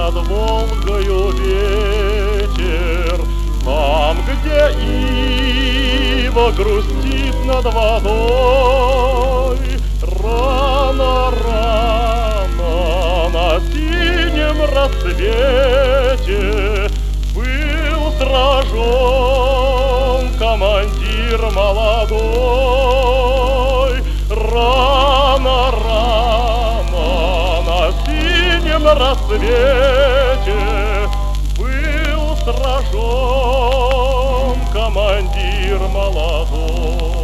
над Волгою ветер, там, где ива грустит над водой. Рано-рано на синем рассвете был сражен командир молодой. Рано-рано на синем рассвете был сражен командир молодой.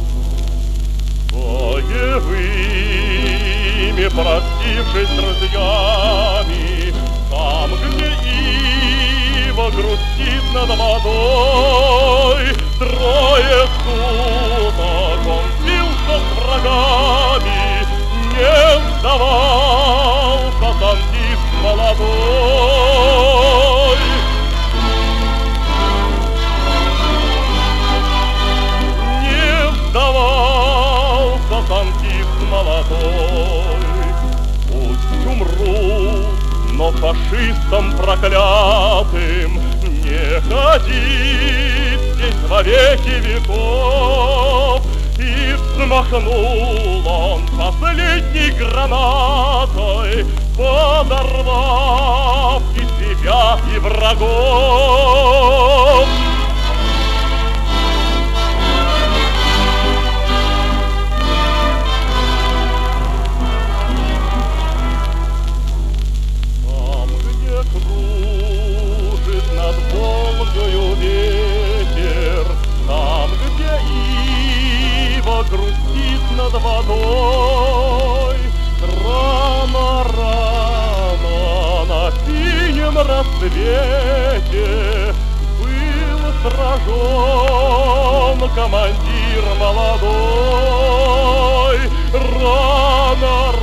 Боевыми простившись с друзьями, там, где ива грустит над водой, трое суток он бился с врагами, не сдавался танкист молодой. Не сдавался танкист молодой. Пусть умру, но фашистам проклятым не ходить здесь во веки веков. И взмахнул он последней гранатой, подорвав и себя, и врагов. Там, где кружит над Волгою ветер, там, где ива грустит над водой, рано-рано на синем рассвете был сражен командир молодой. Рано-рано